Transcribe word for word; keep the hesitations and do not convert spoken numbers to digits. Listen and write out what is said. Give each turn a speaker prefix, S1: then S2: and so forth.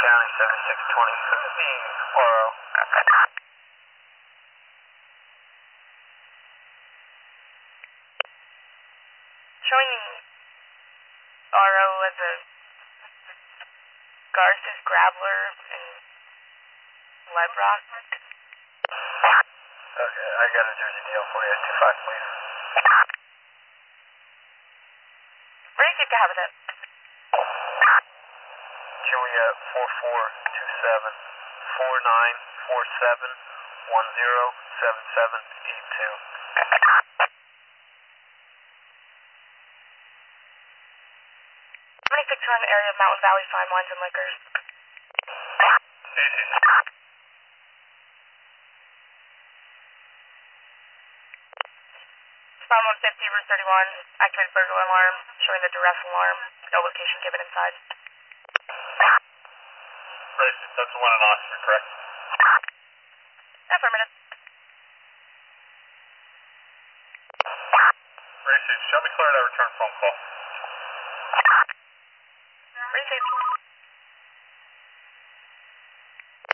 S1: County seventy-six twenty. Who's the R O?
S2: Showing the R O as a Garces, Graveler, and Lebrock.
S1: Okay, I got a Jersey deal for you. two five, please.
S2: Where do you keep the habitat?
S1: Juliet four four two seven four nine four seven one zero seven seven eight two.
S2: twenty-six run area of Mountain Valley Fine Wines and Liquors. Spawn one fifty, Route thirty-one, activated burglar alarm, showing the duress alarm, no location given inside.
S1: Right, that's the one in Oxford, correct?
S2: Affirmative.
S1: Racing, show me clear that return phone call.
S2: Received.